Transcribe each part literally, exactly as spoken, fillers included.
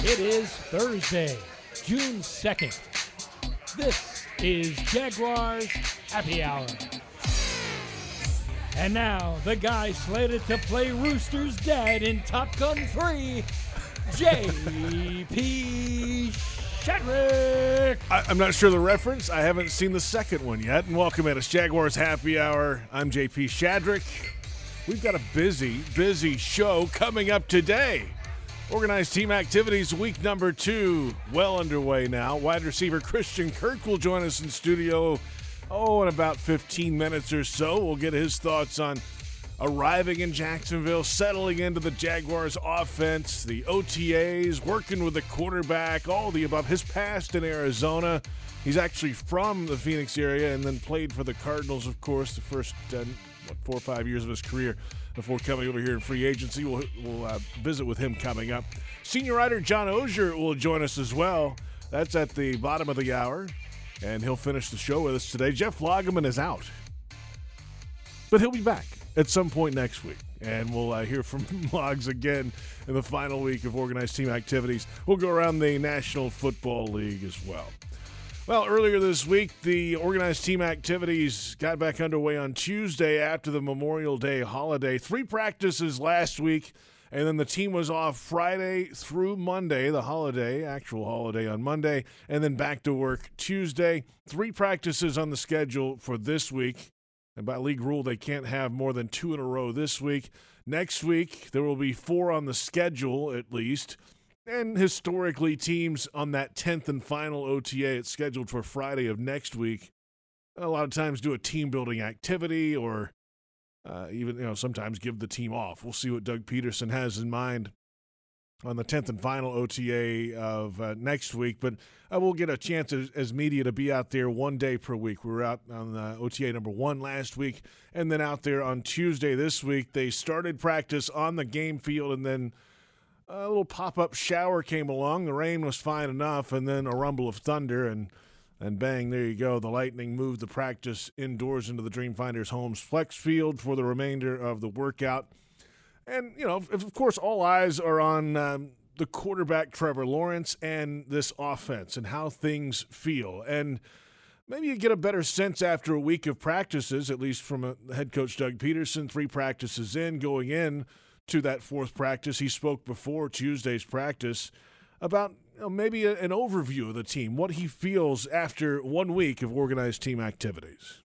It is Thursday, June second. This is Jaguars Happy Hour. And now, the guy slated to play Rooster's dad in Top Gun three, J P Shadrick. I, I'm not sure the reference. I haven't seen the second one yet. And welcome at us, Jaguars Happy Hour. I'm J P Shadrick. We've got a busy, busy show coming up today. Organized team activities week number two well underway now. Wide receiver Christian Kirk will join us in studio, oh, in about fifteen minutes or so. We'll get his thoughts on arriving in Jacksonville, settling into the Jaguars offense, the O T As, working with the quarterback, all the above. His past in Arizona. He's actually from the Phoenix area and then played for the Cardinals, of course, the first uh, what, four or five years of his career before coming over here in free agency. We'll, we'll uh, visit with him coming up. Senior writer John Oehser will join us as well. That's at the bottom of the hour, and he'll finish the show with us today. Jeff Lageman is out, but he'll be back at some point next week, and we'll uh, hear from Logs again in the final week of organized team activities. We'll go around the National Football League as well. Well, earlier this week, the organized team activities got back underway on Tuesday after the Memorial Day holiday. Three practices last week, and then the team was off Friday through Monday, the holiday, actual holiday on Monday, and then back to work Tuesday. Three practices on the schedule for this week. And by league rule, they can't have more than two in a row this week. Next week, there will be four on the schedule at least. And historically, teams on that tenth and final O T A, it's scheduled for Friday of next week, a lot of times do a team-building activity or uh, even, you know, sometimes give the team off. We'll see what Doug Peterson has in mind on the tenth and final O T A of uh, next week. But uh, we'll get a chance as, as media to be out there one day per week. We were out on uh, O T A number one last week and then out there on Tuesday this week. They started practice on the game field, and then a little pop-up shower came along. The rain was fine enough, and then a rumble of thunder, and and bang, there you go. The Lightning moved the practice indoors into the Dreamfinders Homes Flex Field for the remainder of the workout. And, you know, of, of course, all eyes are on um, the quarterback, Trevor Lawrence, and this offense and how things feel. And maybe you get a better sense after a week of practices, at least from a, head coach Doug Peterson, three practices in, going in to that fourth practice. He spoke before Tuesday's practice about, you know, maybe a, an overview of the team, what he feels after one week of organized team activities.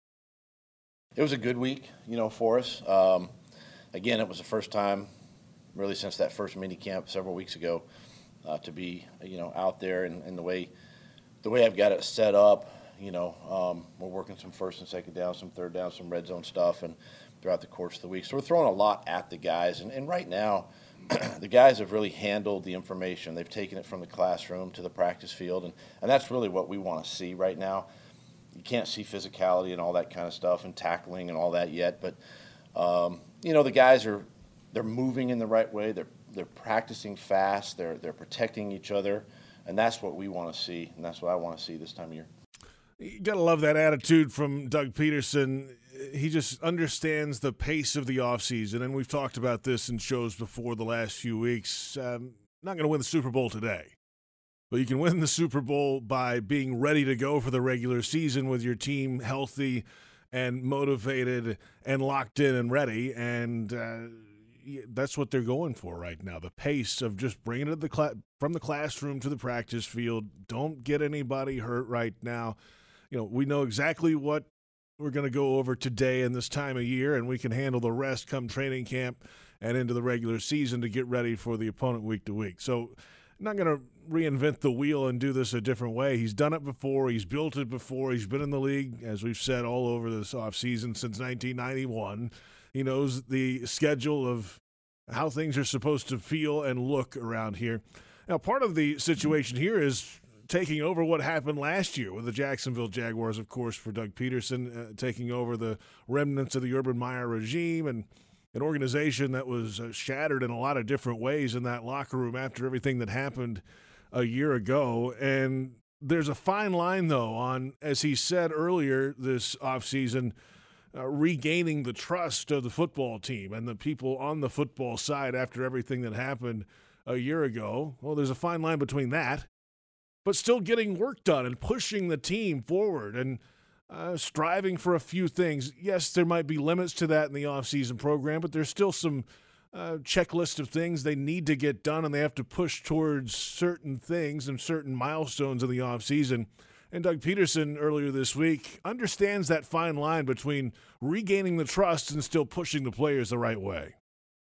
It was a good week, you know, for us. Um, again, it was the first time really since that first mini camp several weeks ago uh, to be, you know, out there, and, and the way the way I've got it set up, you know, um, we're working some first and second down, some third down, some red zone stuff, and throughout the course of the week. So we're throwing a lot at the guys. And, and right now, the guys have really handled the information. They've taken it from the classroom to the practice field, and, and that's really what we want to see right now. You can't see physicality and all that kind of stuff and tackling and all that yet, but, um, you know, the guys are they're moving in the right way. They're they're practicing fast. They're, they're protecting each other, and that's what we want to see, and that's what I want to see this time of year. You got to love that attitude from Doug Peterson. He just understands the pace of the offseason, and we've talked about this in shows before the last few weeks. Um, not going to win the Super Bowl today, but you can win the Super Bowl by being ready to go for the regular season with your team healthy and motivated and locked in and ready, and uh, that's what they're going for right now, the pace of just bringing it the cl- from the classroom to the practice field. Don't get anybody hurt right now. You know, we know exactly what we're going to go over today and this time of year, and we can handle the rest come training camp and into the regular season to get ready for the opponent week to week. So I'm not going to reinvent the wheel and do this a different way. He's done it before. He's built it before. He's been in the league, as we've said, all over this offseason since nineteen ninety-one. He knows the schedule of how things are supposed to feel and look around here. Now, part of the situation here is taking over what happened last year with the Jacksonville Jaguars, of course, for Doug Peterson, uh, taking over the remnants of the Urban Meyer regime and an organization that was uh, shattered in a lot of different ways in that locker room after everything that happened a year ago. And there's a fine line, though, on, as he said earlier this offseason, uh, regaining the trust of the football team and the people on the football side after everything that happened a year ago. Well, there's a fine line between that, but still getting work done and pushing the team forward and uh, striving for a few things. Yes, there might be limits to that in the offseason program, but there's still some uh, checklist of things they need to get done, and they have to push towards certain things and certain milestones in the offseason. And Doug Peterson earlier this week understands that fine line between regaining the trust and still pushing the players the right way.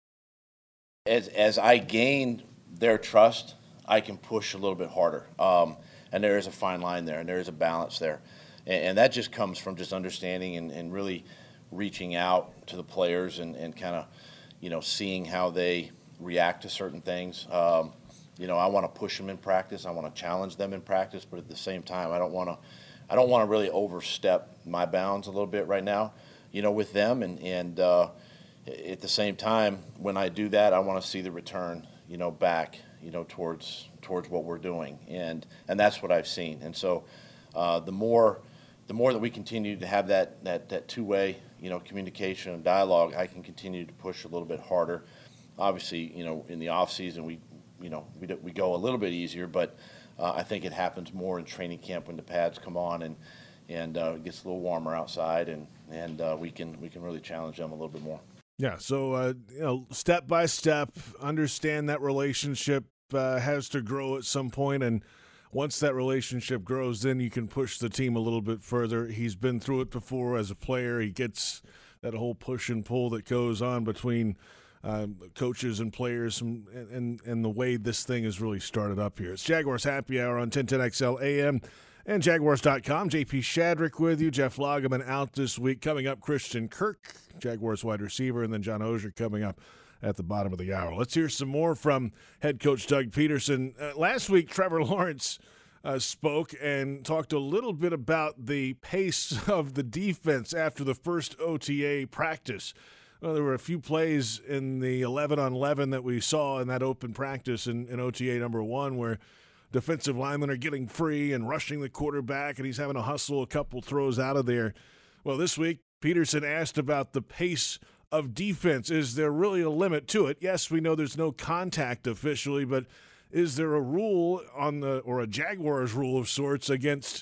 As as I gain their trust, I can push a little bit harder. Um, and there is a fine line there, and there is a balance there. And, and that just comes from just understanding and, and really reaching out to the players and, and kind of, you know, seeing how they react to certain things. Um, you know, I want to push them in practice. I want to challenge them in practice, but at the same time, I don't want to I don't want to really overstep my bounds a little bit right now, you know, with them. And, and uh, at the same time, when I do that, I want to see the return, you know, back, you know, towards towards what we're doing, and and that's what I've seen. And so, uh, the more the more that we continue to have that that that two-way, you know, communication and dialogue, I can continue to push a little bit harder. Obviously, you know, in the off season, we you know we we go a little bit easier, but uh, I think it happens more in training camp when the pads come on and and uh, it gets a little warmer outside, and and uh, we can we can really challenge them a little bit more. Yeah, so, uh, you know, step by step, understand that relationship uh, has to grow at some point, and once that relationship grows, then you can push the team a little bit further. He's been through it before as a player. He gets that whole push and pull that goes on between uh, coaches and players, and, and, and the way this thing has really started up here. It's Jaguars Happy Hour on ten ten X L A M. And Jaguars dot com. J P Shadrick with you. Jeff Lageman out this week. Coming up, Christian Kirk, Jaguars wide receiver, and then John Oehser coming up at the bottom of the hour. Let's hear some more from head coach Doug Peterson. Uh, last week, Trevor Lawrence uh, spoke and talked a little bit about the pace of the defense after the first O T A practice. Well, there were a few plays in the eleven on eleven that we saw in that open practice in, in O T A number one where defensive linemen are getting free and rushing the quarterback, and he's having to hustle a couple throws out of there. Well, this week, Peterson asked about the pace of defense. Is there really a limit to it? Yes, we know there's no contact officially, but is there a rule on the, or a Jaguars rule of sorts against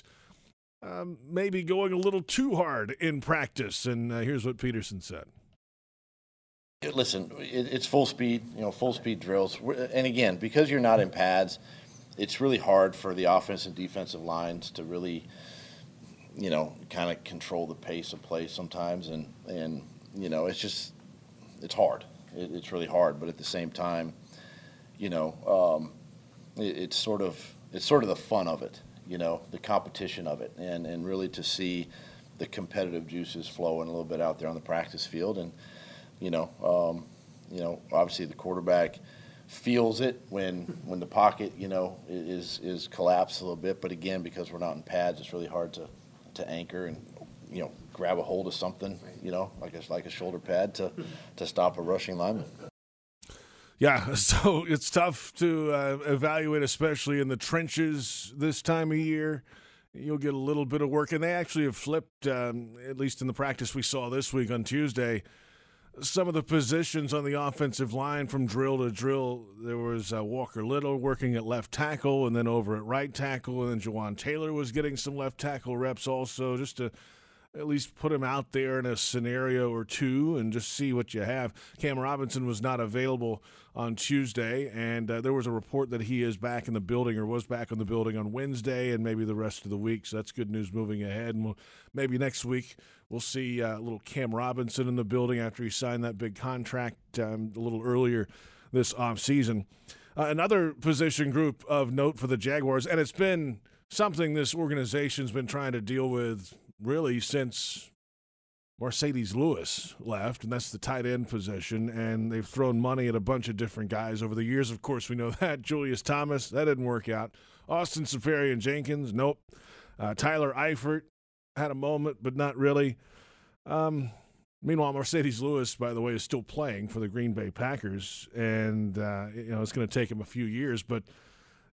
um, maybe going a little too hard in practice? And uh, here's what Peterson said. Listen, it, it's full speed, you know, full speed drills. And again, because you're not in pads, it's really hard for the offense and defensive lines to really, you know, kind of control the pace of play sometimes. And, and you know, it's just, it's hard. It, it's really hard. But at the same time, you know, um, it, it's sort of, it's sort of the fun of it, you know, the competition of it. And, and really to see the competitive juices flowing a little bit out there on the practice field. And, you know, um, you know, obviously the quarterback feels it when when the pocket, you know, is is collapsed a little bit. But again, because we're not in pads, it's really hard to, to anchor and, you know, grab a hold of something, you know, like a, like a shoulder pad to, to stop a rushing lineman. Yeah, so it's tough to uh, evaluate, especially in the trenches this time of year. You'll get a little bit of work, and they actually have flipped, um, at least in the practice we saw this week on Tuesday, some of the positions on the offensive line from drill to drill. There was uh, Walker Little working at left tackle and then over at right tackle, and then Jawan Taylor was getting some left tackle reps also, just to at least put him out there in a scenario or two and just see what you have. Cam Robinson was not available on Tuesday, and uh, there was a report that he is back in the building or was back in the building on Wednesday and maybe the rest of the week, so that's good news moving ahead. And we'll, maybe next week we'll see uh, a little Cam Robinson in the building after he signed that big contract um, a little earlier this offseason. Uh, another position group of note for the Jaguars, and it's been something this organization's been trying to deal with really since Mercedes Lewis left, and that's the tight end position, and they've thrown money at a bunch of different guys over the years. Of course, we know that. Julius Thomas, that didn't work out. Austin Seferian Jenkins, nope. Uh, Tyler Eifert had a moment, but not really. Um, meanwhile, Mercedes Lewis, by the way, is still playing for the Green Bay Packers, and uh, you know it's going to take him a few years, but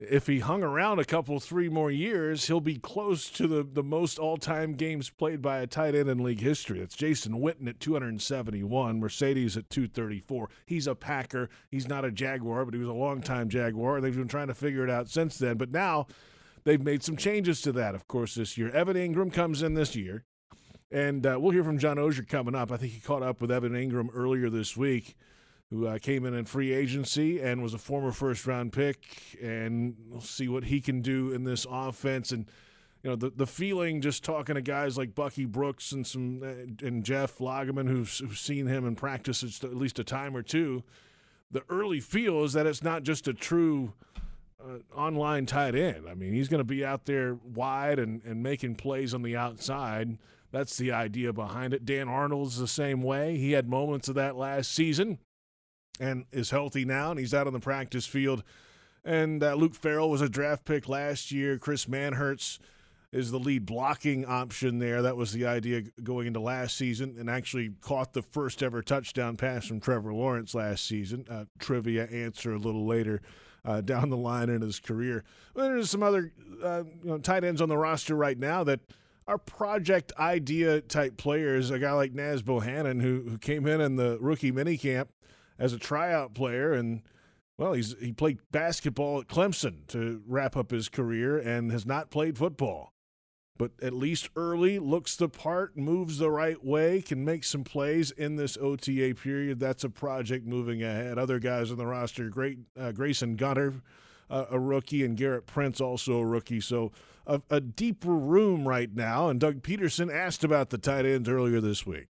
if he hung around a couple, three more years, he'll be close to the, the most all-time games played by a tight end in league history. It's Jason Witten at two hundred seventy-one, Mercedes at two thirty-four. He's a Packer. He's not a Jaguar, but he was a long-time Jaguar. They've been trying to figure it out since then. But now they've made some changes to that, of course, this year. Evan Ingram comes in this year, and uh, we'll hear from John Oehser coming up. I think he caught up with Evan Ingram earlier this week, who uh, came in in free agency and was a former first-round pick, and we'll see what he can do in this offense. And, you know, the the feeling just talking to guys like Bucky Brooks and some uh, and Jeff Lageman, who've, who've seen him in practice at least a time or two, the early feel is that it's not just a true uh, online tight end. I mean, he's going to be out there wide and, and making plays on the outside. That's the idea behind it. Dan Arnold's the same way. He had moments of that last season and is healthy now, and he's out on the practice field. And uh, Luke Farrell was a draft pick last year. Chris Manhertz is the lead blocking option there. That was the idea going into last season, and actually caught the first ever touchdown pass from Trevor Lawrence last season. Uh, trivia answer a little later uh, down the line in his career. Well, there's some other uh, you know, tight ends on the roster right now that are project idea type players. A guy like Naz Bohannon, who, who came in in the rookie minicamp as a tryout player, and, well, he's he played basketball at Clemson to wrap up his career and has not played football. But at least early, looks the part, moves the right way, can make some plays in this O T A period. That's a project moving ahead. Other guys on the roster, great uh, Grayson Gunter, uh, a rookie, and Garrett Prince, also a rookie. So a, a deeper room right now, and Doug Peterson asked about the tight ends earlier this week.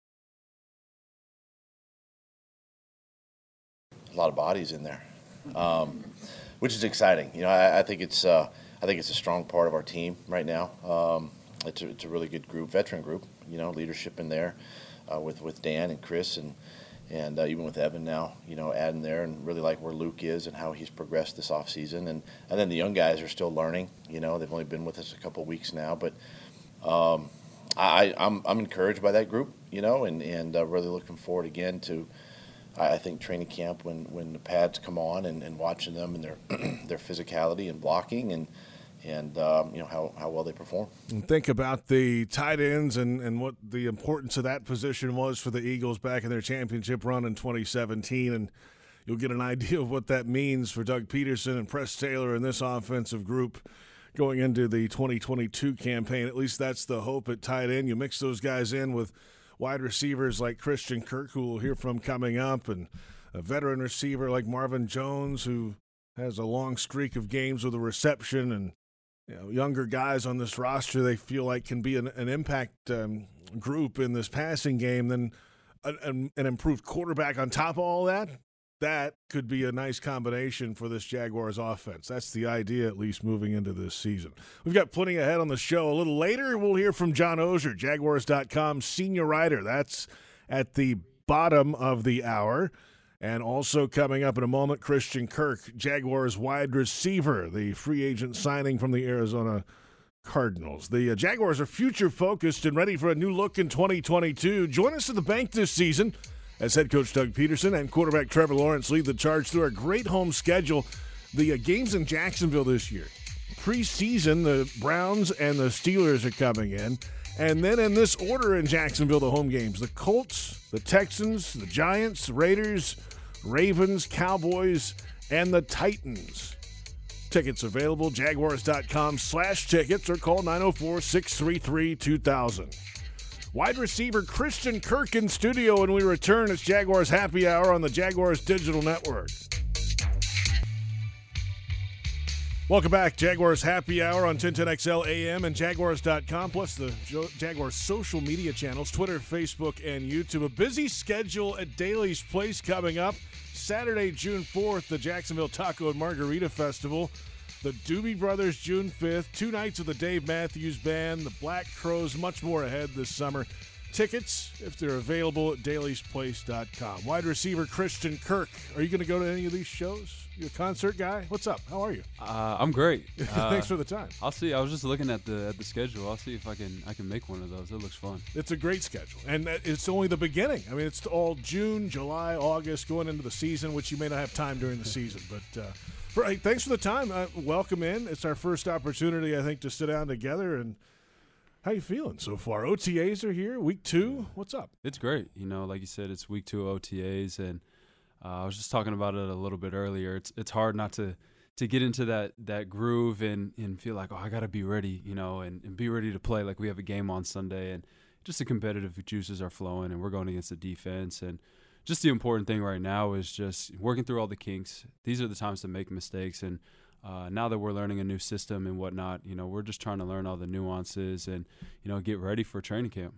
A lot of bodies in there, um, which is exciting. You know, I, I think it's uh, I think it's a strong part of our team right now. Um, it's a, it's a really good group, veteran group. You know, leadership in there uh, with with Dan and Chris and and uh, even with Evan now. You know, adding there, and really like where Luke is and how he's progressed this offseason. and and then the young guys are still learning. You know, they've only been with us a couple of weeks now, but um, I I'm I'm encouraged by that group. You know, and and uh, really looking forward again to. I think training camp, when, when the pads come on, and, and watching them and their their physicality and blocking, and and um, you know how, how well they perform. And think about the tight ends and, and what the importance of that position was for the Eagles back in their championship run in twenty seventeen, and you'll get an idea of what that means for Doug Peterson and Press Taylor and this offensive group going into the twenty twenty-two campaign. At least that's the hope at tight end. You mix those guys in with wide receivers like Christian Kirk, who we'll hear from coming up, and a veteran receiver like Marvin Jones, who has a long streak of games with a reception, and you know, younger guys on this roster they feel like can be an, an impact um, group in this passing game. Then an, an improved quarterback on top of all that, that could be a nice combination for this Jaguars offense. That's the idea, at least, moving into this season. We've got plenty ahead on the show. A little later, we'll hear from John Oehser, Jaguars dot com senior writer. That's at the bottom of the hour. And also coming up in a moment, Christian Kirk, Jaguars wide receiver, the free agent signing from the Arizona Cardinals. The uh, Jaguars are future-focused and ready for a new look in twenty twenty-two. Join us at the bank this season as head coach Doug Peterson and quarterback Trevor Lawrence lead the charge through our great home schedule. The uh, games in Jacksonville this year. Preseason, the Browns and the Steelers are coming in. And then in this order in Jacksonville, the home games. The Colts, the Texans, the Giants, Raiders, Ravens, Cowboys, and the Titans. Tickets available, Jaguars dot com slash tickets, or call nine oh four, six three three, two thousand. Wide receiver Christian Kirk in studio when we return. It's Jaguars Happy Hour on the Jaguars Digital Network. Welcome back. Jaguars Happy Hour on ten ten X L A M and Jaguars dot com, plus the Jaguars social media channels, Twitter, Facebook, and YouTube. A busy schedule at Daly's Place coming up. Saturday, June fourth, the Jacksonville Taco and Margarita Festival. The Doobie Brothers, June fifth. Two nights of the Dave Matthews Band, the Black Crowes, much more ahead this summer. tickets if they're available at dailies place dot com. Wide receiver Christian Kirk, are you going to go to any of these shows? You a concert guy? What's up? How are you? Uh, I'm great. Uh, Thanks for the time. I'll see. I was just looking at the at the schedule. I'll see if I can I can make one of those. It looks fun. It's a great schedule, and it's only the beginning. I mean, it's all June, July, August, going into the season, which you may not have time during the season. But uh, for, hey, thanks for the time. Uh, welcome in. It's our first opportunity, I think, to sit down together. And how you feeling so far? O T As are here, week two. What's up? It's great. You know, like you said, it's week two O T As, and uh, I was just talking about it a little bit earlier. It's it's hard not to to get into that that groove and, and feel like, oh, I got to be ready, you know, and, and be ready to play like we have a game on Sunday. And just the competitive juices are flowing, and we're going against the defense. And just the important thing right now is just working through all the kinks. These are the times to make mistakes. And uh, now that we're learning a new system and whatnot, you know, we're just trying to learn all the nuances and, you know, get ready for training camp.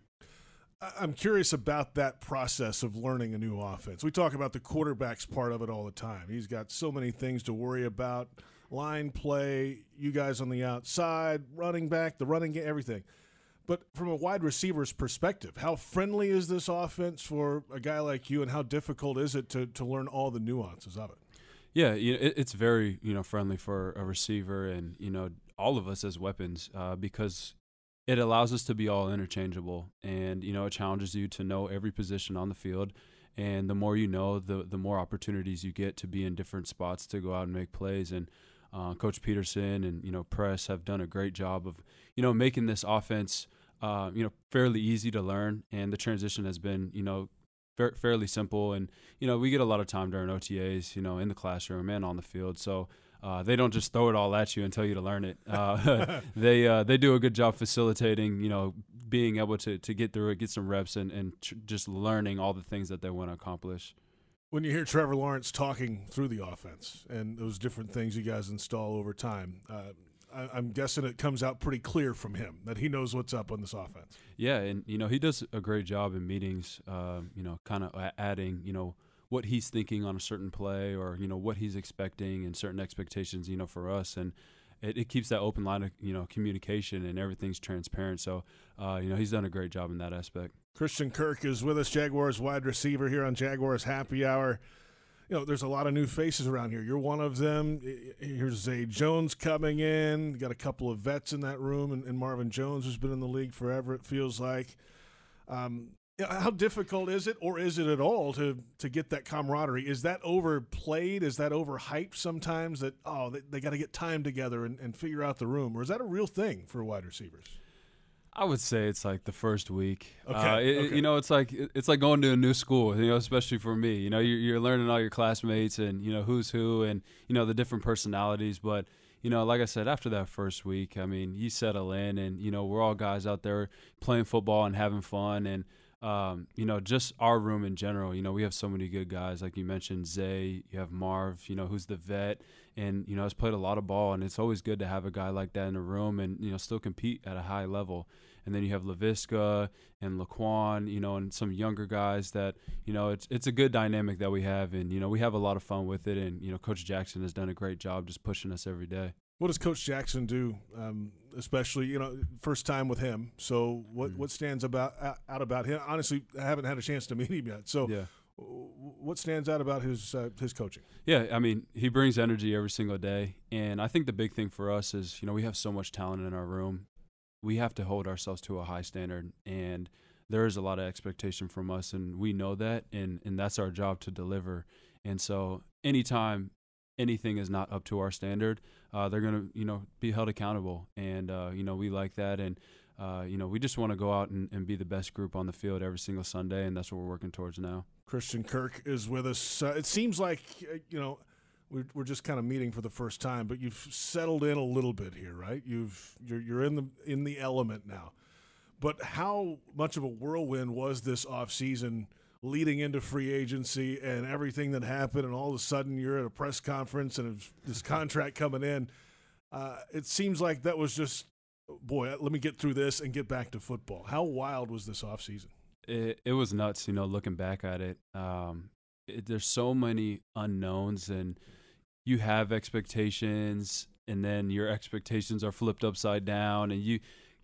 I'm curious about that process of learning a new offense. We talk about the quarterback's part of it all the time. He's got so many things to worry about, line play, you guys on the outside, running back, the running game, everything. But from a wide receiver's perspective, how friendly is this offense for a guy like you, and how difficult is it to, to learn all the nuances of it? Yeah, you know, it, it's very, you know, friendly for a receiver and, you know, all of us as weapons uh, because – it allows us to be all interchangeable, and, you know, it challenges you to know every position on the field. And the more you know, the the more opportunities you get to be in different spots to go out and make plays. And uh, Coach Peterson and, you know, Press have done a great job of, you know, making this offense, uh, you know, fairly easy to learn. And the transition has been, you know, fa- fairly simple. And, you know, we get a lot of time during O T As, you know, in the classroom and on the field. So, Uh, they don't just throw it all at you and tell you to learn it. Uh, they uh, they do a good job facilitating, you know, being able to, to get through it, get some reps, and, and tr- just learning all the things that they want to accomplish. When you hear Trevor Lawrence talking through the offense and those different things you guys install over time, uh, I, I'm guessing it comes out pretty clear from him that he knows what's up on this offense. Yeah, and, you know, he does a great job in meetings, uh, you know, kind of adding, you know, what he's thinking on a certain play, or, you know, what he's expecting and certain expectations, you know, for us. And it, it keeps that open line of, you know, communication, and everything's transparent. So, uh, you know, he's done a great job in that aspect. Christian Kirk is with us, Jaguars wide receiver here on Jaguars Happy Hour. You know, there's a lot of new faces around here. You're one of them. Here's Zay Jones coming in. You got a couple of vets in that room, and, and Marvin Jones, who's been in the league forever, it feels like. Um, How difficult is it, or is it at all, to to get that camaraderie? Is that overplayed? Is that overhyped sometimes, that, oh, they, they got to get time together and, and figure out the room? Or is that a real thing for wide receivers? I would say it's like the first week. Okay, uh, it, okay. You know, it's like it's like going to a new school, you know, especially for me. You know, you're, you're learning all your classmates and, you know, who's who and, you know, the different personalities. But, you know, like I said, after that first week, I mean, you settle in and, you know, we're all guys out there playing football and having fun. And, Um, you know, just our room in general, you know, we have so many good guys. Like you mentioned, Zay, you have Marv, you know, who's the vet, and, you know, has played a lot of ball, and it's always good to have a guy like that in the room and, you know, still compete at a high level. And then you have LaVisca and Laquan, you know, and some younger guys that, you know, it's it's a good dynamic that we have, and, you know, we have a lot of fun with it. And, you know, Coach Jackson has done a great job just pushing us every day. What does Coach Jackson do, um, especially, you know, first time with him? So what, Mm-hmm. what stands about out about him? Honestly, I haven't had a chance to meet him yet. So Yeah. what stands out about his uh, his coaching? Yeah, I mean, he brings energy every single day. And I think the big thing for us is, you know, we have so much talent in our room. We have to hold ourselves to a high standard. And there is a lot of expectation from us, and we know that. And, and that's our job to deliver. And so anytime anything is not up to our standard, uh, they're going to, you know, be held accountable. And, uh, you know, we like that. And, uh, you know, we just want to go out and, and be the best group on the field every single Sunday, and that's what we're working towards now. Christian Kirk is with us. Uh, it seems like, uh, you know, we're, we're just kind of meeting for the first time, but you've settled in a little bit here, right? You've you're you're in the in the element now. But how much of a whirlwind was this offseason leading into free agency and everything that happened, and all of a sudden you're at a press conference and this contract coming in? Uh, it seems like that was just, boy, let me get through this and get back to football. How wild was this offseason? It, it was nuts, you know, looking back at it. Um, it. There's so many unknowns, and you have expectations, and then your expectations are flipped upside down, and you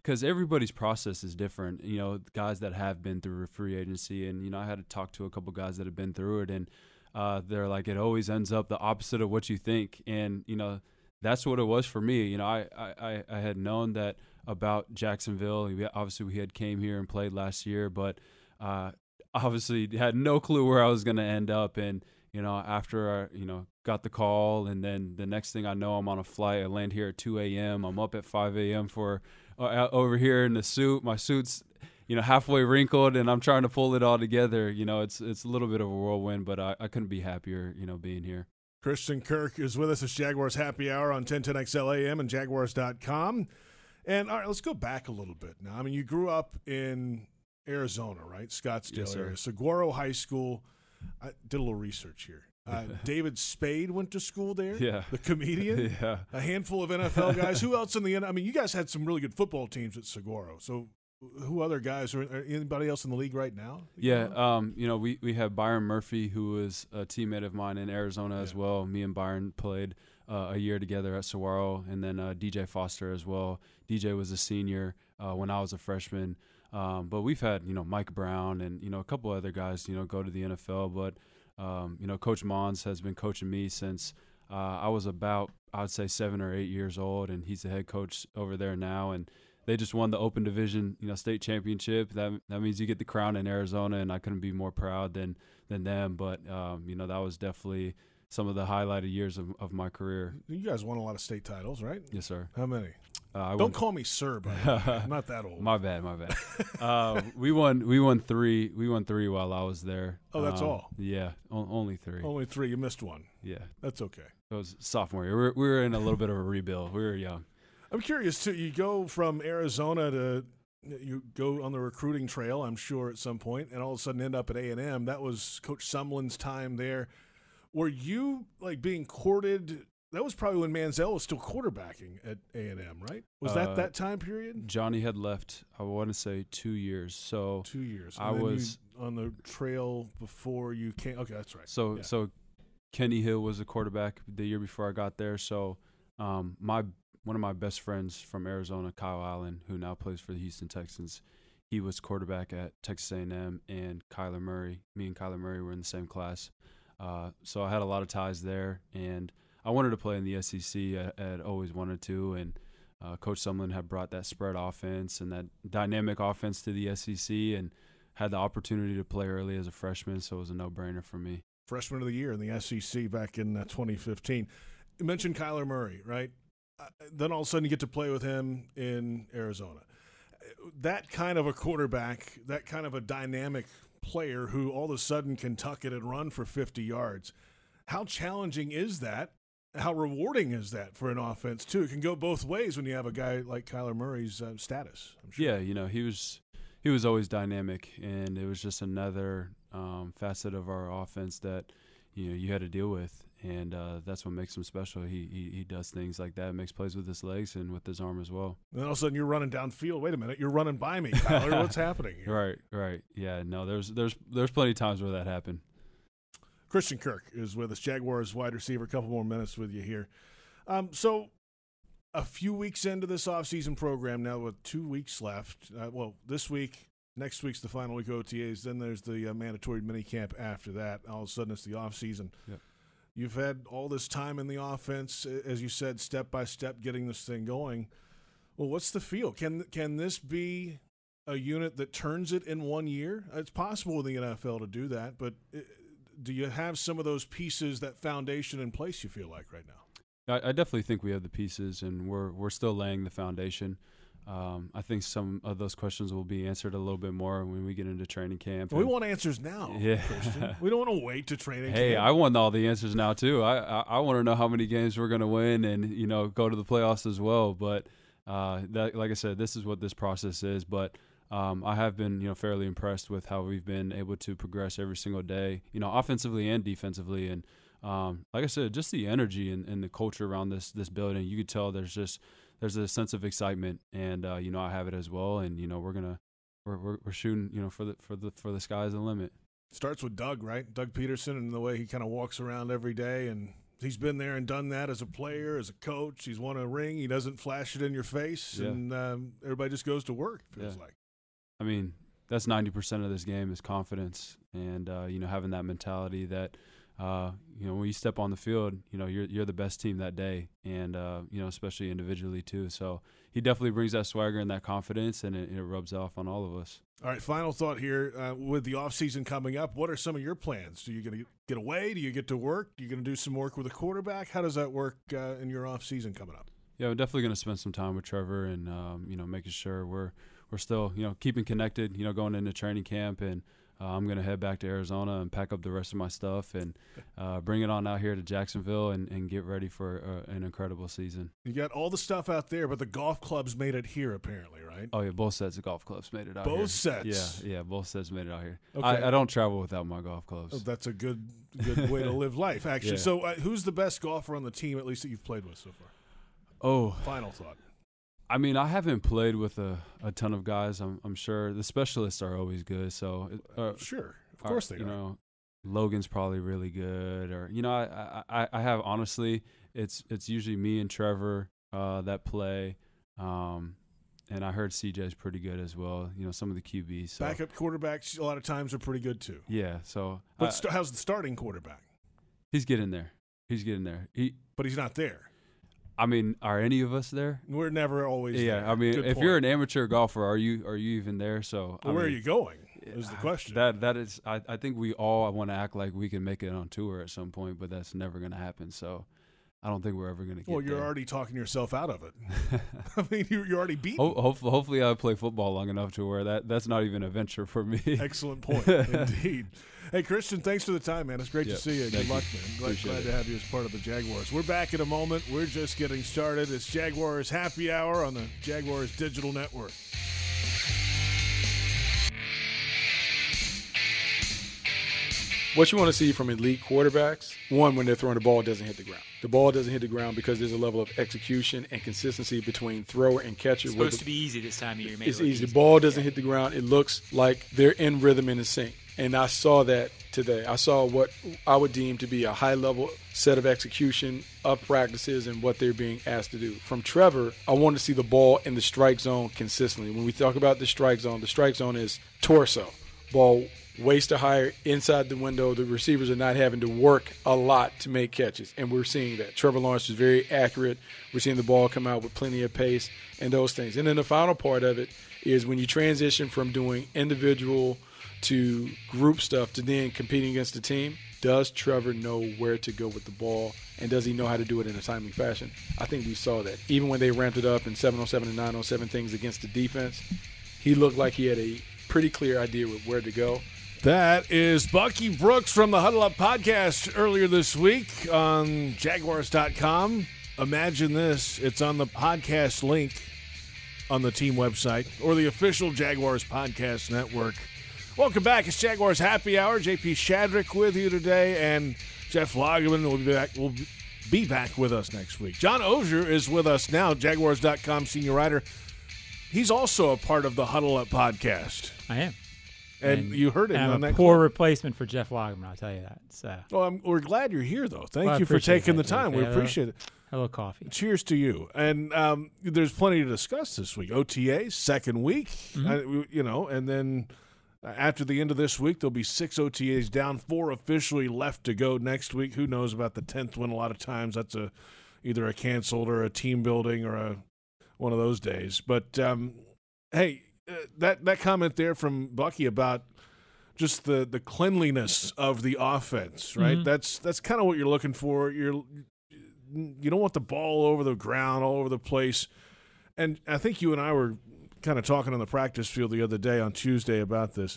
because everybody's process is different. You know, guys that have been through free agency, and you know, I had to talk to a couple guys that have been through it, and uh, they're like, it always ends up the opposite of what you think, and you know, that's what it was for me. You know, I I, I had known that about Jacksonville. We, obviously, we had came here and played last year, but uh, obviously had no clue where I was going to end up, and you know, after I, you know, got the call, and then the next thing I know, I'm on a flight. I land here at two a.m. I'm up at five a.m. for uh, over here in the suit. My suit's, you know, halfway wrinkled, and I'm trying to pull it all together. You know, it's it's a little bit of a whirlwind, but I, I couldn't be happier, you know, being here. Christian Kirk is with us. It's Jaguars Happy Hour on ten ten X L A M and Jaguars dot com. And all right, let's go back a little bit now. I mean, you grew up in Arizona, right? Scottsdale Yes, sir. area. Saguaro High School. I did a little research here. Uh, David Spade went to school there. Yeah. The comedian. Yeah. A handful of N F L guys. Who else in the N F L? I mean, you guys had some really good football teams at Saguaro. So who other guys, or, or anybody else in the league right now? Yeah, um, you know, we, we have Byron Murphy, who was a teammate of mine in Arizona as Yeah. well. Me and Byron played uh, a year together at Saguaro, and then uh, D J Foster as well. D J was a senior uh, when I was a freshman. Um, but we've had, you know, Mike Brown and, you know, a couple other guys, you know, go to the N F L. But, um, you know, Coach Mons has been coaching me since uh, I was about, I would say, seven or eight years old, and he's the head coach over there now. And they just won the Open Division, you know, state championship. That that means you get the crown in Arizona, and I couldn't be more proud than than them. But, um, you know, that was definitely some of the highlighted years of, of my career. You guys won a lot of state titles, right? Yes, sir. How many? Uh, I Don't won- call me sir, by the way. I'm not that old. My bad, my bad. uh, we won, we won three, we won three while I was there. Oh, that's Um, all? Yeah, o- only three. Only three. You missed one. Yeah, That's okay. it was sophomore year. We were, we were in a little bit of a rebuild. We were young. I'm curious, too. You go from Arizona to you go on the recruiting trail, I'm sure, at some point, and all of a sudden end up at A and M. That was Coach Sumlin's time there. Were you, like, being courted? That was probably when Manziel was still quarterbacking at A and M, right? Was Uh, that that time period? Johnny had left, I want to say, two years. So Two years. I And then you was- on the trail before you came. Okay, that's right. So Yeah. so Kenny Hill was a quarterback the year before I got there. So um, my one of my best friends from Arizona, Kyle Allen, who now plays for the Houston Texans, he was quarterback at Texas A and M, and Kyler Murray. Me and Kyler Murray were in the same class. Uh, so I had a lot of ties there, and I wanted to play in the S E C. I, I had always wanted to, and uh, Coach Sumlin had brought that spread offense and that dynamic offense to the S E C, and had the opportunity to play early as a freshman, so it was a no-brainer for me. Freshman of the year in the S E C back in uh, twenty fifteen. You mentioned Kyler Murray, right? Uh, then all of a sudden you get to play with him in Arizona. That kind of a quarterback, that kind of a dynamic player who all of a sudden can tuck it and run for fifty yards. How challenging is that? How rewarding is that for an offense, too? It can go both ways when you have a guy like Kyler Murray's uh, status, I'm sure. Yeah, you know, he was he was always dynamic, and it was just another um, facet of our offense that, you know, you had to deal with, and uh, that's what makes him special. He, he he does things like that, makes plays with his legs and with his arm as well. And then all of a sudden you're running downfield. Wait a minute, you're running by me, Kyler. What's happening here? Right, right. Yeah, no, there's there's there's plenty of times where that happened. Christian Kirk is with us, Jaguars wide receiver. A couple more minutes with you here. Um, so a few weeks into this offseason program now with two weeks left. Uh, well, this week, next week's the final week of O T As. Then there's the uh, mandatory minicamp after that. All of a sudden it's the offseason. Yep. You've had all this time in the offense, as you said, step by step getting this thing going. Well, what's the feel? Can can this be a unit that turns it in one year? It's possible in the N F L to do that, but it, do you have some of those pieces, that foundation in place, you feel like, right now? I, I definitely think we have the pieces, and we're we're still laying the foundation. Um, I think some of those questions will be answered a little bit more when we get into training camp. We and- want answers now, Yeah. Christian. We don't want to wait to training Hey, camp. I want all the answers now too. I I, I want to know how many games we're going to win, and you know, go to the playoffs as well. But uh, that, like I said, this is what this process is. But um, I have been, you know, fairly impressed with how we've been able to progress every single day, you know, offensively and defensively. And um, like I said, just the energy and, and the culture around this this building, you could tell there's just there's a sense of excitement, and uh, you know, I have it as well. And you know, we're gonna we're we're, we're shooting, you know, for the for the for the sky's the limit. Starts with Doug, right? Doug Peterson, and the way he kind of walks around every day and He's been there and done that as a player, as a coach. He's won a ring. He doesn't flash it in your face, Yeah. and um, everybody just goes to work, it feels Yeah. like. I mean, that's ninety percent of this game is confidence and, uh, you know, having that mentality that, uh, you know, when you step on the field, you know, you're you're the best team that day and, uh, you know, especially individually too. So he definitely brings that swagger and that confidence, and it, it rubs off on all of us. All right, final thought here. Uh, with the offseason coming up, what are some of your plans? Do you going to get away? Do you get to work? Are you going to do some work with a quarterback? How does that work uh, in your offseason coming up? Yeah, we're definitely going to spend some time with Trevor and, um, you know, making sure we're we're still, you know, keeping connected, you know, going into training camp. And uh, I'm going to head back to Arizona and pack up the rest of my stuff and uh, bring it on out here to Jacksonville and, and get ready for uh, an incredible season. You got all the stuff out there, but the golf clubs made it here apparently, right? Oh, yeah, both sets of golf clubs made it out Both here. sets? Yeah, yeah, both sets made it out here. Okay. I, I don't travel without my golf clubs. Oh, that's a good good way to live life, actually. Yeah. So uh, who's the best golfer on the team, at least that you've played with so far? Oh, Final thought. I mean, I haven't played with a, a ton of guys. I'm, I'm sure the specialists are always good. So, uh, Sure, of are- course they you are. know, Logan's probably really good, or you know, I, I, I have honestly, it's it's usually me and Trevor uh, that play, um, and I heard C J's pretty good as well. You know, some of the Q Bs. So. Backup quarterbacks a lot of times are pretty good too. Yeah, so But uh, st- how's the starting quarterback? he's getting there. He's getting there. He, But he's not there. I mean, are any of us there? We're never always Yeah, there. I mean, Good if point. you're an amateur golfer, are you are you even there? So I Well, where mean, are you going is the question. That that is, I, I think we all want to act like we can make it on tour at some point, but that's never going to happen. So I don't think we're ever going to get well, you're there. already talking yourself out of it. I mean, you're, you're already beaten. Ho- hopefully, hopefully, I play football long enough to where that that's not even a venture for me. Excellent point, indeed. Hey, Christian, thanks for the time, man. It's great Yep, to see you. Good thank luck, you. man. Glad, Appreciate glad it. to have you as part of the Jaguars. We're back in a moment. We're just getting started. It's Jaguars Happy Hour on the Jaguars Digital Network. What you want to see from elite quarterbacks, one, when they're throwing the ball, doesn't hit the ground. The ball doesn't hit the ground because there's a level of execution and consistency between thrower and catcher. It's where supposed the- to be easy this time of year. Made it It's look easy. The ball doesn't hit the ground. It looks like they're in rhythm and in sync. And I saw that today. I saw what I would deem to be a high-level set of execution of practices and what they're being asked to do. From Trevor, I want to see the ball in the strike zone consistently. When we talk about the strike zone, the strike zone is torso. Ball waist to higher inside the window. The receivers are not having to work a lot to make catches, and we're seeing that. Trevor Lawrence is very accurate. We're seeing the ball come out with plenty of pace and those things. And then the final part of it is when you transition from doing individual to group stuff to then competing against the team, does Trevor know where to go with the ball, and does he know how to do it in a timely fashion? I think we saw that. Even when they ramped it up in seven oh seven and nine oh seven things against the defense, he looked like he had a pretty clear idea with where to go. That is Bucky Brooks from the Huddle Up podcast earlier this week on Jaguars dot com. Imagine this. It's on the podcast link on the team website or the official Jaguars Podcast Network. Welcome back. It's Jaguars Happy Hour. J P Shadrick with you today, and Jeff Lageman will be back, will be back with us next week. John Ogier is with us now, Jaguars dot com senior writer. He's also a part of the Huddle Up podcast. I am. And, you heard him I'm on a that poor clip. replacement for Jeff Lageman, I'll tell you that. So, Well, I'm, we're glad you're here, though. Thank Well, I you for appreciate taking the that, time. Dave. We Yeah, appreciate it. hello, coffee. Cheers to you. And um, there's plenty to discuss this week. O T A, second week, Mm-hmm. I- we- you know, and then after the end of this week, there'll be six O T As down, four officially left to go next week. Who knows about the tenth one? A lot of times that's a either a canceled or a team building or a one of those days. But, um, hey, uh, that, that comment there from Bucky about just the, the cleanliness of the offense, right? Mhm. That's that's kind of what you're looking for. You're you don't want the ball all over the ground, all over the place. And I think you and I were kind of talking on the practice field the other day on Tuesday about this.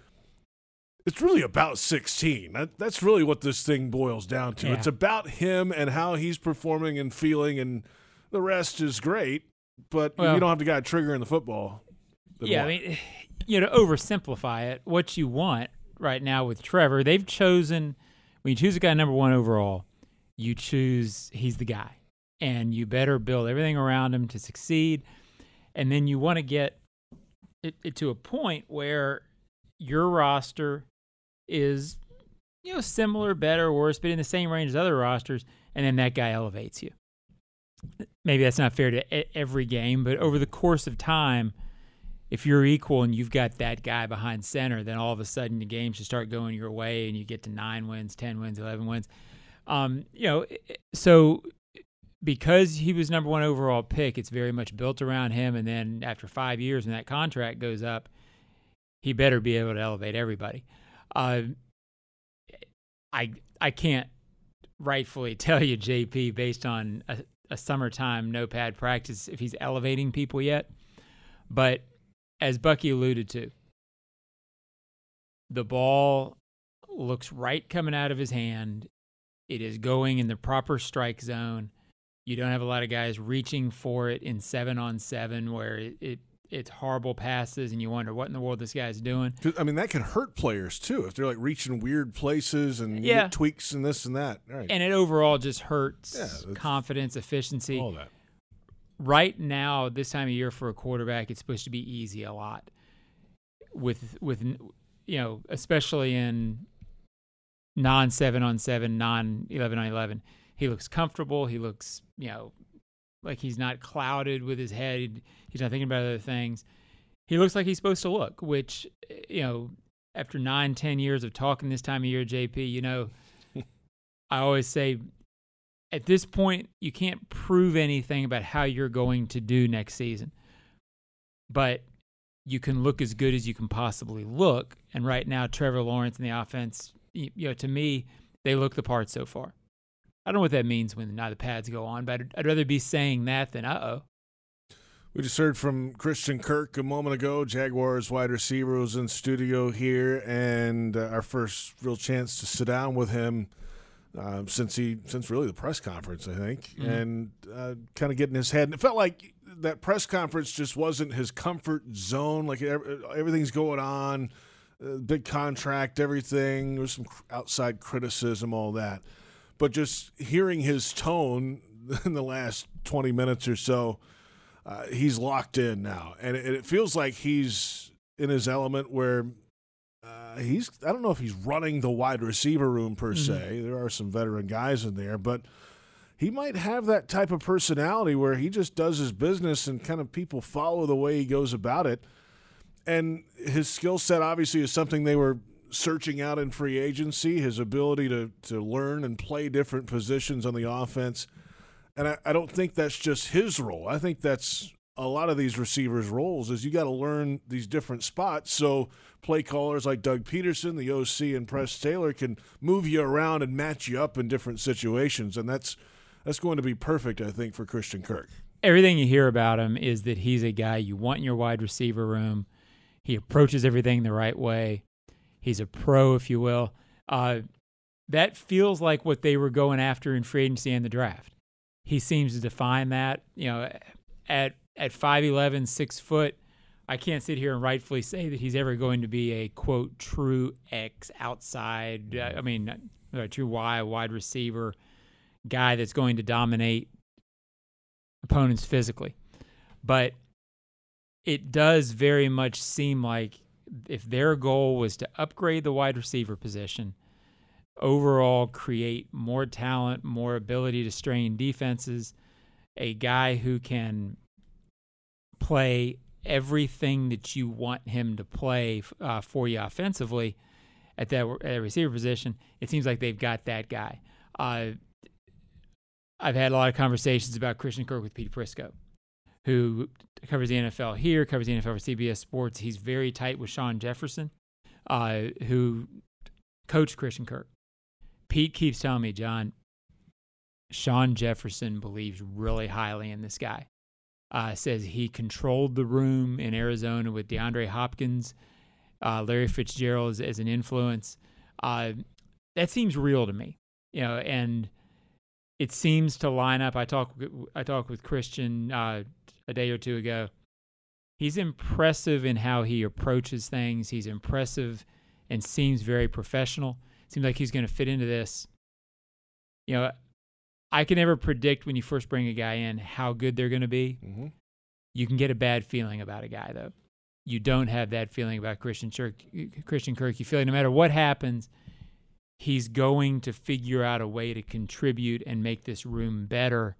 It's really about sixteen. That, that's really what this thing boils down to. Yeah. It's about him and how he's performing and feeling, and the rest is great. But Well- you don't have the guy triggering the football. then Yeah, what? I mean, you know, to oversimplify it, what you want right now with Trevor, they've chosen, when you choose a guy number one overall, you choose he's the guy. And you better build everything around him to succeed. And then you want to get it, it to a point where your roster is, you know, similar, better, worse, but in the same range as other rosters. and then that guy elevates you. Maybe that's not fair to every game, but over the course of time, if you're equal and you've got that guy behind center, then all of a sudden the game should start going your way and you get to nine wins, ten wins, eleven wins. Um, you know, so because he was number one overall pick, it's very much built around him. And then after five years when that contract goes up, he better be able to elevate everybody. Uh, I I can't rightfully tell you, J P, based on a, a summertime no pad practice, if he's elevating people yet. But as Bucky alluded to, the ball looks right coming out of his hand. It is going in the proper strike zone. You don't have a lot of guys reaching for it in seven on seven where it, it it's horrible passes and you wonder what in the world this guy's doing. I mean, that can hurt players too if they're like reaching weird places and yeah. get tweaks and this and that. All right. And it overall just hurts yeah, confidence, efficiency. All that. Right now, this time of year for a quarterback, it's supposed to be easy a lot. With with you know, especially in non seven on seven, non eleven on eleven, he looks comfortable. He looks, you know, like he's not clouded with his head. He's not thinking about other things. He looks like he's supposed to look, which, you know, after nine, ten years of talking this time of year, J P, you know, I always say at this point, you can't prove anything about how you're going to do next season. But you can look as good as you can possibly look. And right now, Trevor Lawrence and the offense, you know, to me, they look the part so far. I don't know what that means when now the pads go on, but I'd rather be saying that than uh-oh. We just heard from Christian Kirk a moment ago. Jaguars wide receiver was in studio here, and uh, our first real chance to sit down with him uh, since he since really the press conference, I think, mm-hmm. and uh, kind of getting his head. And it felt like that press conference just wasn't his comfort zone. Like everything's going on, uh, big contract, everything. There was some outside criticism, all that. But just hearing his tone in the last twenty minutes or so, uh, he's locked in now. And it, it feels like he's in his element where uh, he's – I don't know if he's running the wide receiver room per mm-hmm. se. There are some veteran guys in there. But he might have that type of personality where he just does his business and kind of people follow the way he goes about it. And his skill set obviously is something they were – searching out in free agency, his ability to to learn and play different positions on the offense. And I, I don't think that's just his role. I think that's a lot of these receivers' roles is you got to learn these different spots so play callers like Doug Peterson, the O C, and Press Taylor can move you around and match you up in different situations. And that's that's going to be perfect, I think, for Christian Kirk. Everything you hear about him is that he's a guy you want in your wide receiver room. He approaches everything the right way. He's a pro, if you will. Uh, that feels like what they were going after in free agency and the draft. He seems to define that. You know, at at five eleven, six foot, I can't sit here and rightfully say that he's ever going to be a, quote, true X outside, uh, I mean, a true Y, wide receiver guy that's going to dominate opponents physically. But it does very much seem like if their goal was to upgrade the wide receiver position, overall create more talent, more ability to strain defenses, a guy who can play everything that you want him to play uh, for you offensively at that, at that receiver position, it seems like they've got that guy. Uh, I've had a lot of conversations about Christian Kirk with Pete Prisco, who covers the N F L here, covers the N F L for C B S Sports. He's very tight with Sean Jefferson, uh, who coached Christian Kirk. Pete keeps telling me, John, Sean Jefferson believes really highly in this guy. Uh, says he controlled the room in Arizona with DeAndre Hopkins, uh, Larry Fitzgerald as, as an influence. Uh, that seems real to me, you know, and it seems to line up. I talked I talked with Christian uh, a day or two ago. He's impressive in how he approaches things. He's impressive and seems very professional. Seems like he's going to fit into this. You know, I can never predict when you first bring a guy in how good they're going to be. Mm-hmm. You can get a bad feeling about a guy, though. You don't have that feeling about Christian Kirk. Christian Kirk. You feel like no matter what happens, he's going to figure out a way to contribute and make this room better.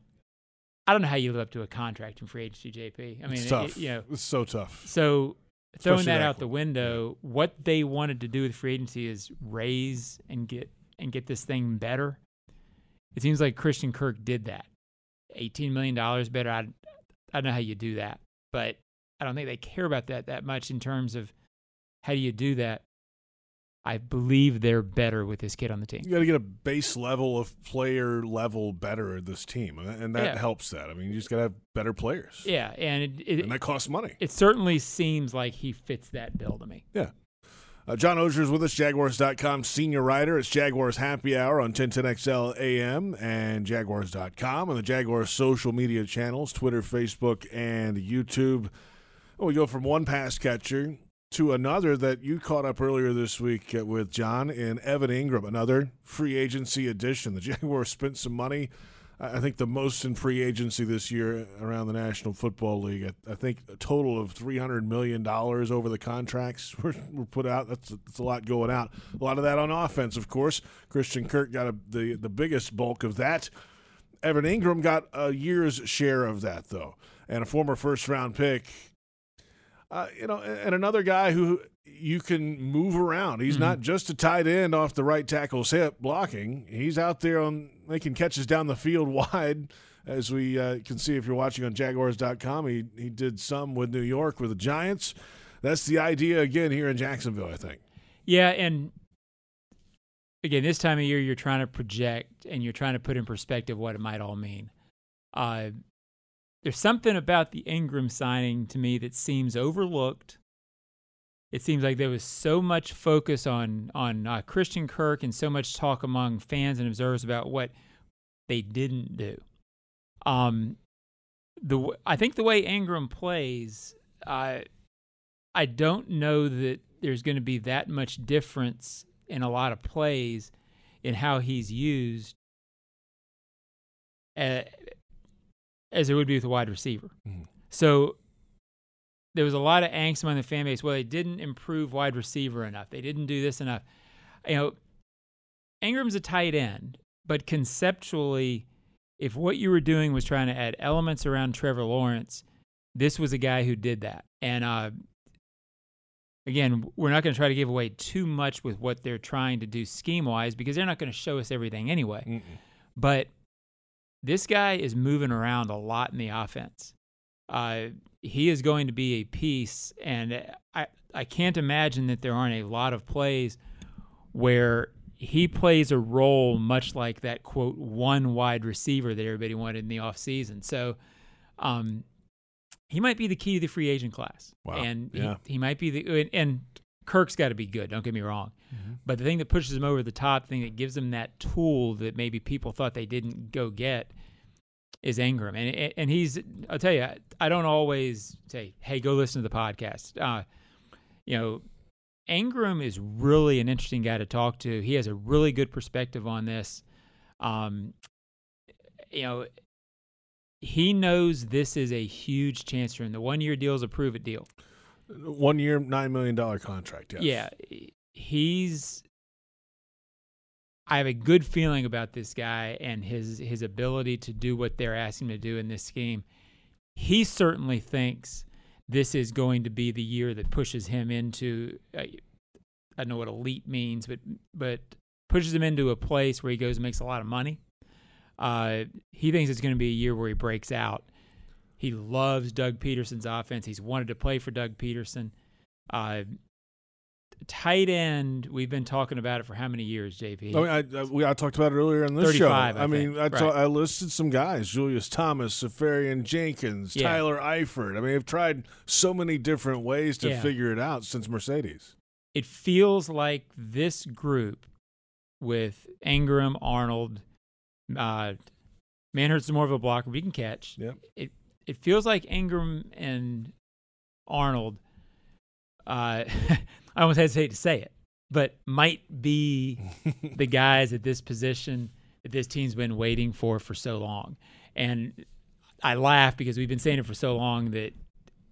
I don't know how you live up to a contract in free agency, J P. I mean, it's it, tough. you know, It's so tough. So throwing Especially that that out the one. window, what they wanted to do with free agency is raise and get and get this thing better. It seems like Christian Kirk did that. eighteen million dollars better. I, I don't know how you do that, but I don't think they care about that that much in terms of how do you do that. I believe they're better with this kid on the team. You got to get a base level of player level better in this team, and that Yeah. helps that. I mean, you just got to have better players. Yeah, and it, it, And that costs money. it certainly seems like he fits that bill to me. Yeah. Uh, John Osier's with us, Jaguars dot com senior writer. It's Jaguars Happy Hour on ten ten X L A M and Jaguars dot com and the Jaguars social media channels, Twitter, Facebook, and YouTube. Well, we go from one pass catcher to another that you caught up earlier this week uh, with John in Evan Ingram, another free agency addition. The Jaguars spent some money, I think the most in free agency this year around the National Football League. I, I think a total of three hundred million dollars over the contracts were, were put out. That's, that's a lot going out. A lot of that on offense, of course. Christian Kirk got a, the, the biggest bulk of that. Evan Ingram got a year's share of that, though, and a former first-round pick. Uh, you know, and another guy who you can move around. He's mm-hmm. not just a tight end off the right tackle's hip blocking. He's out there on making catches down the field wide, as we uh, can see if you're watching on Jaguars dot com. He he did some with New York with the Giants. That's the idea again here in Jacksonville, I think. Yeah, and again, this time of year, you're trying to project and you're trying to put in perspective what it might all mean. Uh, There's something about the Ingram signing to me that seems overlooked. It seems like there was so much focus on on uh, Christian Kirk and so much talk among fans and observers about what they didn't do. Um, the I think the way Ingram plays, uh, I don't know that there's going to be that much difference in a lot of plays in how he's used. Uh, as it would be with a wide receiver. Mm-hmm. So there was a lot of angst among the fan base. Well, they didn't improve wide receiver enough. They didn't do this enough. You know, Ingram's a tight end, but conceptually, if what you were doing was trying to add elements around Trevor Lawrence, this was a guy who did that. And uh, again, we're not going to try to give away too much with what they're trying to do scheme-wise because they're not going to show us everything anyway. Mm-mm. But this guy is moving around a lot in the offense. Uh, he is going to be a piece, and I, I can't imagine that there aren't a lot of plays where he plays a role much like that, quote, one wide receiver that everybody wanted in the offseason. So um, he might be the key to the free agent class. Wow. And yeah. he, he might be the – and Kirk's got to be good, don't get me wrong. Mm-hmm. But the thing that pushes him over the top, the thing that gives him that tool that maybe people thought they didn't go get is Ingram. And and he's, I'll tell you, I don't always say, hey, go listen to the podcast. Uh, you know, Ingram is really an interesting guy to talk to. He has a really good perspective on this. Um, you know, he knows this is a huge chance for him. The one-year deal is a prove-it deal. One year, nine million dollars contract, yes. Yeah. He's – I have a good feeling about this guy and his, his ability to do what they're asking him to do in this scheme. He certainly thinks this is going to be the year that pushes him into uh, – I don't know what elite means, but but pushes him into a place where he goes and makes a lot of money. Uh, he thinks it's going to be a year where he breaks out. He loves Doug Peterson's offense. He's wanted to play for Doug Peterson. Uh, tight end, we've been talking about it for how many years, J P? I mean, I, I, we, I talked about it earlier in this show. I, I mean, I, right. ta- I listed some guys: Julius Thomas, Safarian Jenkins, yeah. Tyler Eifert. I mean, I've tried so many different ways to yeah. figure it out since Mercedes. It feels like this group with Ingram, Arnold, uh, Manhurst's more of a blocker, but he can catch. Yep. It it feels like Ingram and Arnold. Uh, I almost hesitate to say it, but might be the guys at this position that this team's been waiting for for so long. And I laugh because we've been saying it for so long that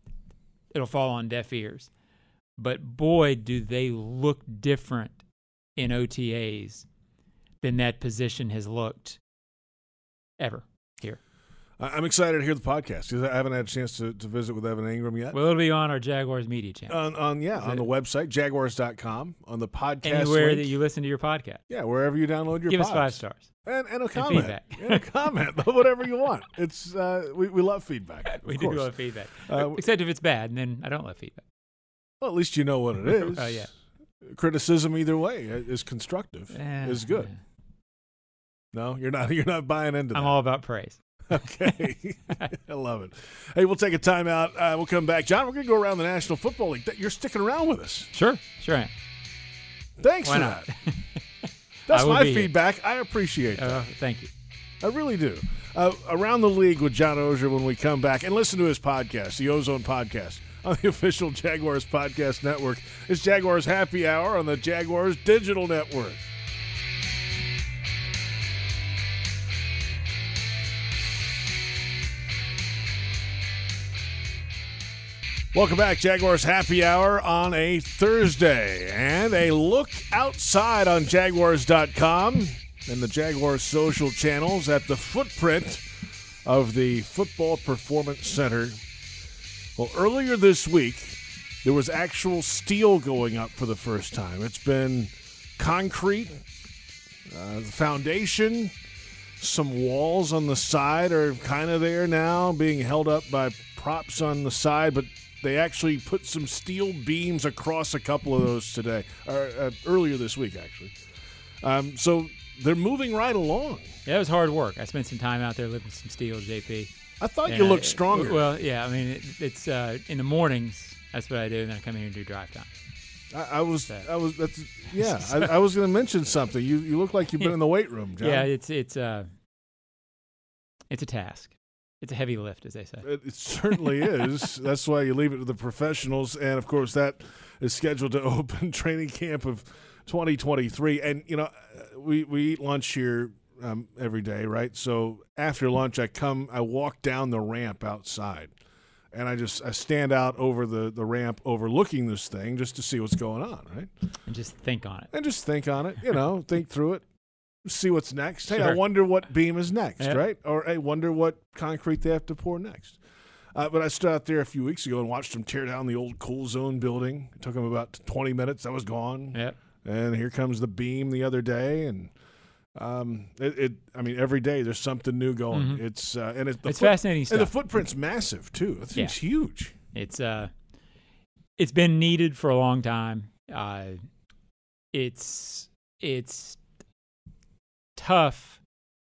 it'll fall on deaf ears. But boy, do they look different in O T As than that position has looked ever here. I- I'm excited to hear the podcast because I haven't had a chance to, to visit with Evan Ingram yet. Well, it'll be on our Jaguars media channel. On, on yeah, on the website, jaguars dot com, on the podcast Anywhere link. that you listen to your podcast. Yeah, wherever you download your Give us pods. five stars. And, and a And comment. feedback. And a comment. Whatever you want. It's uh, we, we love feedback. Of We course. do love feedback. Uh, Except if it's bad, and then I don't love feedback. Well, at least you know what it is. Oh, yeah. Criticism either way is constructive. Eh, is good. yeah. No, you're not. You're not buying into I'm that. all about praise. Okay. I love it. Hey, we'll take a timeout. Uh, we'll come back. John, we're going to go around the National Football League. You're sticking around with us. Sure, sure I am. Thanks Why for not? that. That's I will my be here. feedback. I appreciate that. Uh, thank you. I really do. Uh, around the league with John Oehser when we come back. And listen to his podcast, the Ozone Podcast, on the official Jaguars Podcast Network. It's Jaguars Happy Hour on the Jaguars Digital Network. Welcome back, Jaguars Happy Hour on a Thursday. And a look outside on Jaguars dot com and the Jaguars social channels at the footprint of the Football Performance Center. Well, earlier this week, there was actual steel going up for the first time. It's been concrete, uh, the foundation, some walls on the side are kind of there now, being held up by props on the side, but they actually put some steel beams across a couple of those today, or uh, earlier this week, actually. Um, so they're moving right along. Yeah, it was hard work. I spent some time out there lifting some steel, J P. I thought And you I- looked stronger. Well, yeah, I mean, it, it's uh, in the mornings, that's what I do, and then I come here and do drive time. I, I was, that. I was, that's, yeah. I, I was going to mention something. You, you look like you've been in the weight room, John. Yeah, it's it's uh, it's a task. It's a heavy lift, as they say. It, it certainly is. That's why you leave it to the professionals. And, of course, that is scheduled to open training camp of twenty twenty-three. And, you know, we, we eat lunch here um, every day, right? So after lunch, I come, I walk down the ramp outside. And I just I stand out over the, the ramp overlooking this thing just to see what's going on, right? And just think on it. And just think on it, you know, think through it. See what's next. Hey, I Sure. wonder what beam is next, Yeah. right? Or hey, wonder what concrete they have to pour next. Uh, but I stood out there a few weeks ago and watched them tear down the old Cool Zone building. It took them about twenty minutes. I was gone. Yep. And here comes the beam the other day, and um, it, it. I mean, every day there's something new going. Mhm. It's uh, and it, the It's foot- fascinating And the stuff. footprint's massive too. That Yeah. thing's huge. It's uh, it's been needed for a long time. Uh, it's it's tough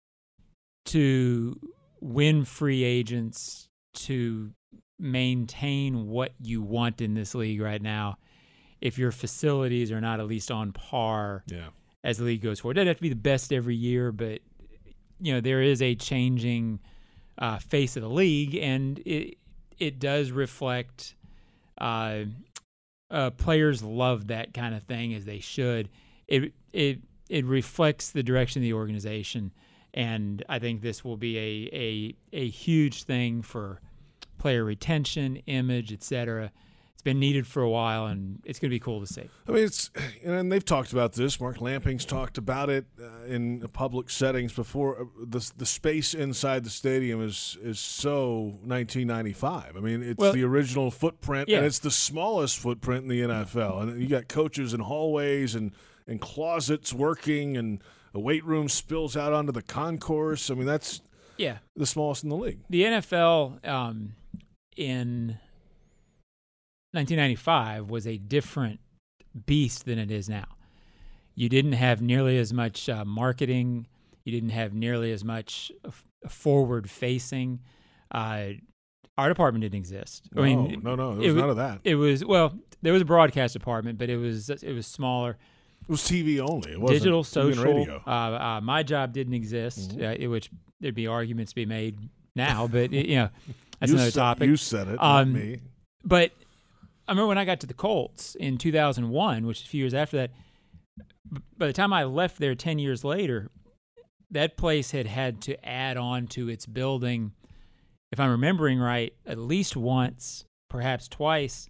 to win free agents to maintain what you want in this league right now if your facilities are not at least on par Yeah. as the league goes forward. It doesn't have to be the best every year, but you know there is a changing uh, face of the league, and it it does reflect. Uh, uh, players love that kind of thing, as they should. It it it reflects the direction of the organization, and I think this will be a a a huge thing for player retention, image, et cetera. It's been needed for a while, and it's going to be cool to see. I mean, it's and they've talked about this. Mark Lamping's talked about it uh, in public settings before. Uh, The the space inside the stadium is is so nineteen ninety-five. I mean, it's Well, the original footprint, yeah. and it's the smallest footprint in the N F L. And you got coaches in hallways and and closets working, and the weight room spills out onto the concourse. I mean, that's Yeah, the smallest in the league. the N F L um, in nineteen ninety-five was a different beast than it is now. You didn't have nearly as much uh, marketing. You didn't have nearly as much f- forward-facing. Uh, our department didn't exist. No, I mean, no, no, there it was wa- none of that. It was well, there was a broadcast department, but it was it was smaller. It was T V only. It wasn't Digital, T V and social. radio. Uh, uh, my job didn't exist, Mhm. uh, in which there'd be arguments to be made now, but it, you know that's you another said, topic. You said it, not Um, me. But I remember when I got to the Colts in two thousand one, which is a few years after that, b- by the time I left there ten years later, that place had had to add on to its building, if I'm remembering right, at least once, perhaps twice,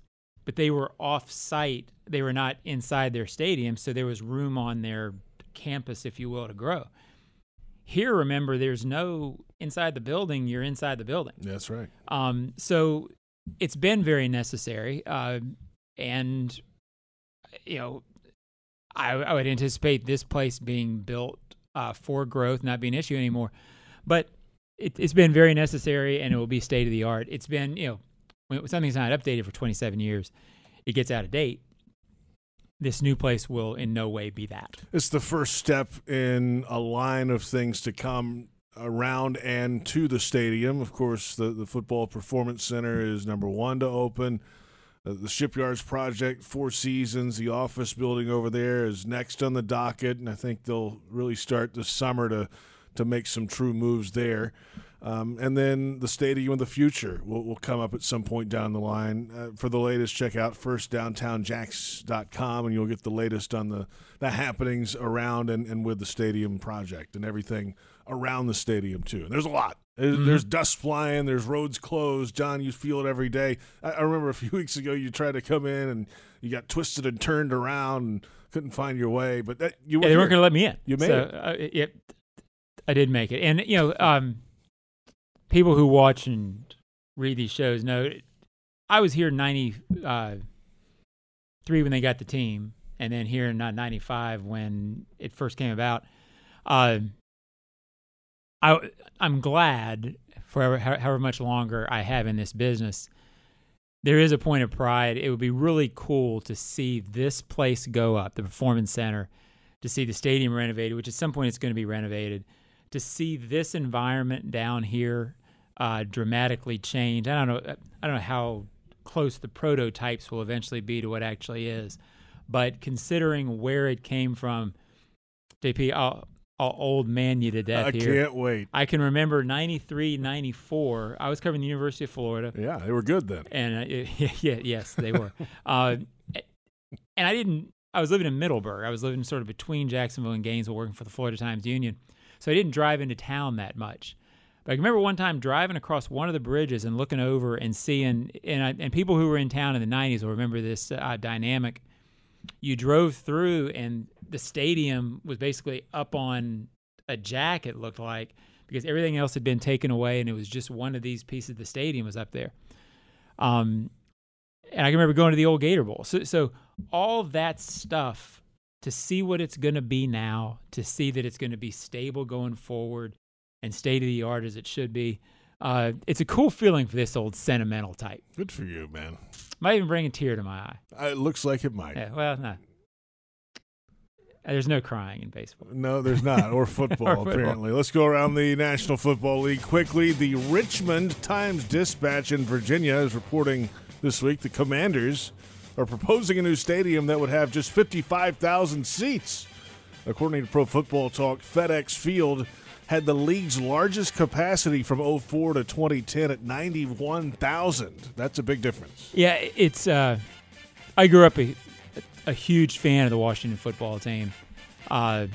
but they were off-site. They were not inside their stadium, so there was room on their campus, if you will, to grow. Here, remember, there's no inside the building. You're inside the building. That's right. Um, so it's been very necessary, uh, and you know, I, I would anticipate this place being built uh, for growth, not being an issue anymore. But it, it's been very necessary, and it will be state of the art. It's been, you know, when something's not updated for twenty-seven years, it gets out of date. This new place will in no way be that. It's the first step in a line of things to come around and to the stadium. Of course, the, the Football Performance Center is number one to open. Uh, the Shipyards project, Four Seasons, the office building over there is next on the docket, and I think they'll really start this summer to, to make some true moves there. Um, and then the Stadium of the Future will, will come up at some point down the line. Uh, for the latest, check out first downtown jacks dot com, and you'll get the latest on the, the happenings around and, and with the stadium project and everything around the stadium, too. And there's a lot. There's, Mm-hmm. there's dust flying. There's roads closed. John, you feel it every day. I, I remember a few weeks ago you tried to come in, and you got twisted and turned around and couldn't find your way. But that, you were Yeah, they weren't here. going to let me in. You made so, it. Uh, it. I did make it. And, you know, um, people who watch and read these shows know I was here in ninety-three when they got the team, and then here in ninety-five when it first came about. Uh, I, I'm glad for however, however much longer I have in this business, there is a point of pride. It would be really cool to see this place go up, the Performance Center, to see the stadium renovated, which at some point it's going to be renovated, to see this environment down here uh, dramatically change. I don't know. I don't know how close the prototypes will eventually be to what actually is, but considering where it came from, J P, I'll, I'll old man you to death I here. can't wait. I can remember ninety-three, ninety-four. I was covering the University of Florida. Yeah, they were good then. And uh, yeah, yes, they were. uh, and I didn't. I was living in Middleburg. I was living sort of between Jacksonville and Gainesville, working for the Florida Times-Union. So I didn't drive into town that much. But I remember one time driving across one of the bridges and looking over and seeing, and I, and people who were in town in the nineties will remember this uh, dynamic. You drove through, and the stadium was basically up on a jack, it looked like, because everything else had been taken away, and it was just one of these pieces of the stadium was up there. Um, and I can remember going to the old Gator Bowl. So, so all of that stuff, to see what it's going to be now, to see that it's going to be stable going forward and state-of-the-art as it should be, uh, it's a cool feeling for this old sentimental type. Good for you, man. Might even bring a tear to my eye. Uh, It looks like it might. Yeah, well, no. There's no crying in baseball. No, there's not. Or football, Or football. apparently. Let's go around the National Football League quickly. The Richmond Times-Dispatch in Virginia is reporting this week the Commanders are proposing a new stadium that would have just fifty-five thousand seats. According to Pro Football Talk, FedEx Field had the league's largest capacity from oh four to twenty ten at ninety-one thousand. That's a big difference. Yeah, it's. Uh, I grew up a, a huge fan of the Washington football team. Uh,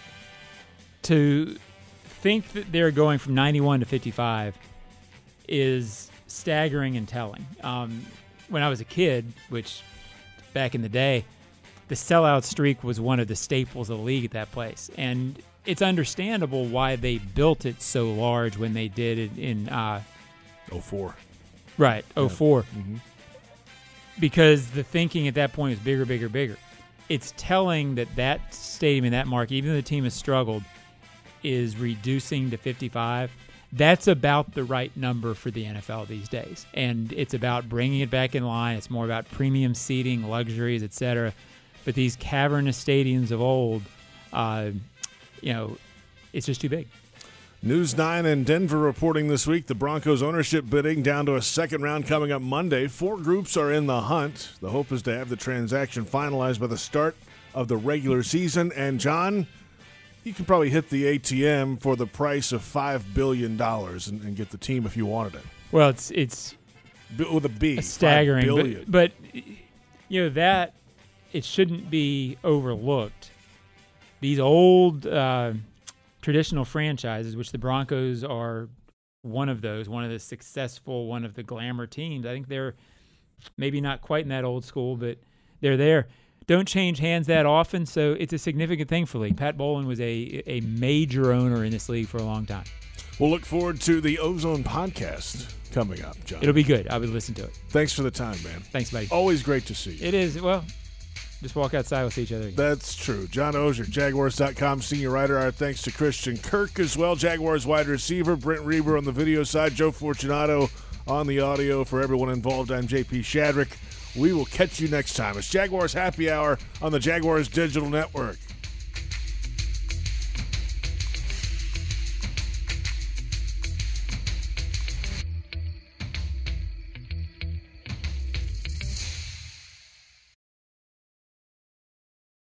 to think that they're going from ninety-one to fifty-five is staggering and telling. Um, when I was a kid, which back in the day, the sellout streak was one of the staples of the league at that place. And it's understandable why they built it so large when they did it in uh, oh four. right, oh four. Mm-hmm. Because the thinking at that point was bigger, bigger, bigger. It's telling that that stadium in that market, even though the team has struggled, is reducing to fifty-five. That's about the right number for the N F L these days. And it's about bringing it back in line. It's more about premium seating, luxuries, et cetera. But these cavernous stadiums of old, uh, you know, it's just too big. News nine in Denver reporting this week the Broncos ownership bidding down to a second round coming up Monday. Four groups are in the hunt. The hope is to have the transaction finalized by the start of the regular season. And, John, you can probably hit the A T M for the price of five billion dollars and, and get the team if you wanted it. Well, it's it's B- with a B. staggering. five billion. But, but, you know, that it shouldn't be overlooked. These old uh, traditional franchises, which the Broncos are one of those, one of the successful, one of the glamour teams, I think they're maybe not quite in that old school, but they're there. Don't change hands that often, so it's a significant thing for the league. Pat Bowlen was a a major owner in this league for a long time. We'll look forward to the Ozone podcast coming up, John. It'll be good. I would listen to it. Thanks for the time, man. Thanks, buddy. Always great to see you. It is. Well, just walk outside. We'll see each other again. That's true. John Oehser, Jaguars dot com senior writer. Our thanks to Christian Kirk as well, Jaguars wide receiver. Brent Reber on the video side. Joe Fortunato on the audio. For everyone involved, I'm J P Shadrick. We will catch you next time. It's Jaguars Happy Hour on the Jaguars Digital Network.